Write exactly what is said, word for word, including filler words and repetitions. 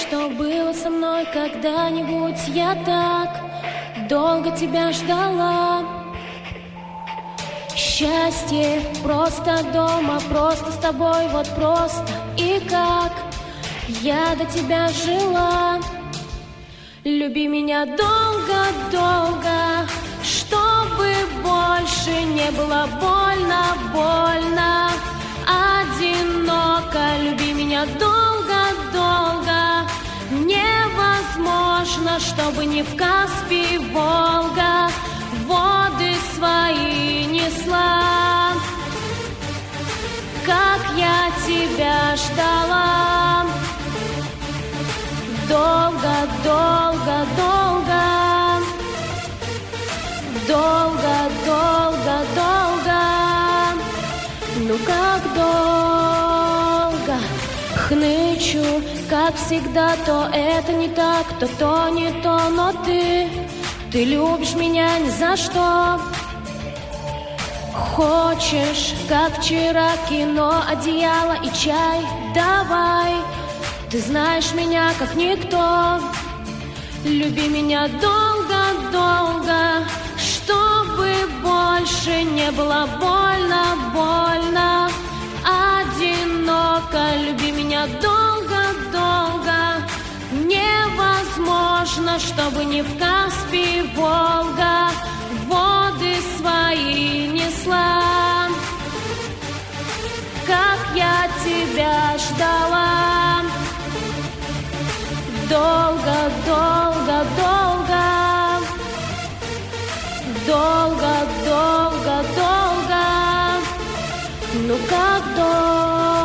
что было со мной когда-нибудь. Я так долго тебя ждала. Счастье просто дома, просто с тобой, вот просто. И как я до тебя жила. Люби меня долго-долго, чтобы больше не было больно, больно, одиноко. Люби меня долго-долго, невозможно, чтобы не в Каспий Волга воды свои несла. Как я тебя ждала, долго, долго, долго, долго, долго, долго, ну как долго. Хнычу, как всегда, то это не так, то то не то, но ты, ты любишь меня ни за что. Хочешь, как вчера, кино, одеяло и чай, давай. Ты знаешь меня как никто. Люби меня долго-долго, чтобы больше не было больно, больно, одиноко. Люби меня долго-долго, невозможно, чтобы не в Каспий Волга воды свои несла. Как я тебя ждала, долго, долго, долго, долго, долго, долго, ну как долго.